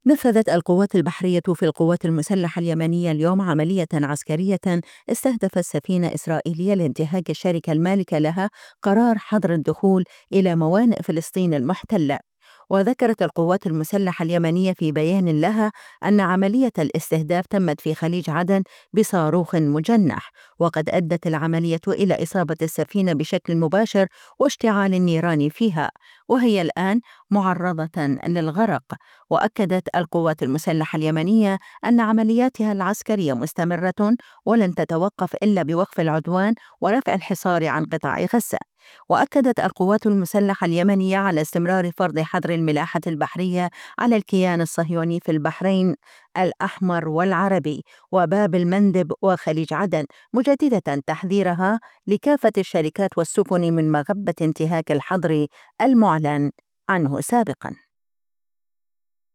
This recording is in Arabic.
نفذت القوات البحرية في القوات المسلحة اليمنية اليوم عملية عسكرية استهدفت سفينة إسرائيلية لانتهاك الشركة المالكة لها قرار حظر الدخول إلى موانئ فلسطين المحتلة. وذكرت القوات المسلحة اليمنية في بيان لها أن عملية الاستهداف تمت في خليج عدن بصاروخ مجنح، وقد أدت العملية إلى إصابة السفينة بشكل مباشر واشتعال النيران فيها، وهي الآن معرضة للغرق. وأكدت القوات المسلحة اليمنية أن عملياتها العسكرية مستمرة ولن تتوقف إلا بوقف العدوان ورفع الحصار عن قطاع غزة. وأكدت القوات المسلحة اليمنية على استمرار فرض حظر الملاحة البحرية على الكيان الصهيوني في البحرين الأحمر والعربي وباب المندب وخليج عدن، مجددة تحذيرها لكافة الشركات والسفن من مغبة انتهاك الحظر المعلن عنه سابقا.